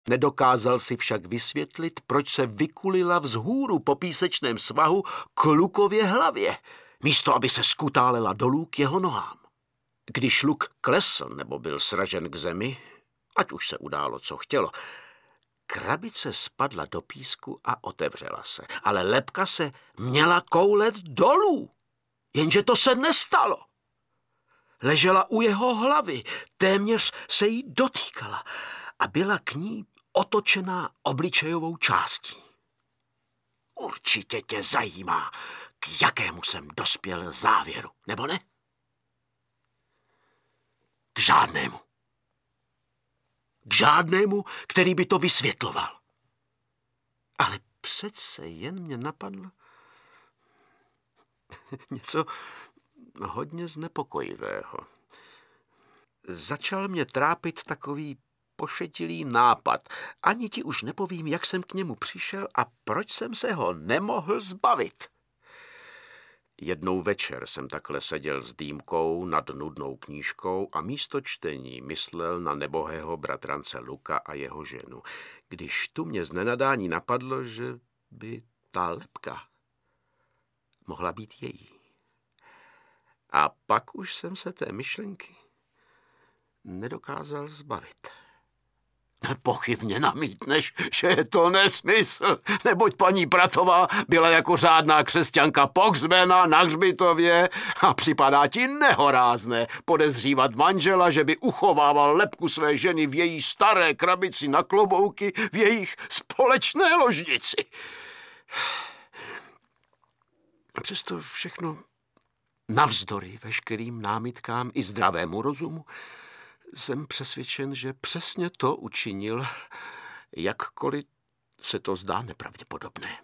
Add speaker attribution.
Speaker 1: Nedokázal si však vysvětlit, proč se vykulila vzhůru po písečném svahu k Lukově hlavě, místo aby se skutálela dolů k jeho nohám. Když Luk klesl nebo byl sražen k zemi, ať už se událo, co chtělo, krabice spadla do písku a otevřela se, ale lebka se měla koulet dolů, jenže to se nestalo. Ležela u jeho hlavy, téměř se jí dotýkala a byla k ní otočená obličejovou částí. Určitě tě zajímá, k jakému jsem dospěl závěru, nebo ne? K žádnému. K žádnému, který by to vysvětloval. Ale přece jen mě napadlo něco hodně znepokojivého. Začal mě trápit takový pošetilý nápad. Ani ti už nepovím, jak jsem k němu přišel a proč jsem se ho nemohl zbavit. Jednou večer jsem takhle seděl s Dýmkou nad nudnou knížkou a místo čtení myslel na nebohého bratrance Luka a jeho ženu, když tu mě z nenadání napadlo, že by ta lebka mohla být její. A pak už jsem se té myšlenky nedokázal zbavit. Nepochybně namítneš, že je to nesmysl, neboť paní Pratová byla jako řádná křesťanka pohřbena na hřbitově a připadá ti nehorázné podezřívat manžela, že by uchovával lebku své ženy v její staré krabici na klobouky v jejich společné ložnici. Přesto všechno navzdory veškerým námitkám i zdravému rozumu jsem přesvědčen, že přesně to učinil, jakkoliv se to zdá nepravděpodobné.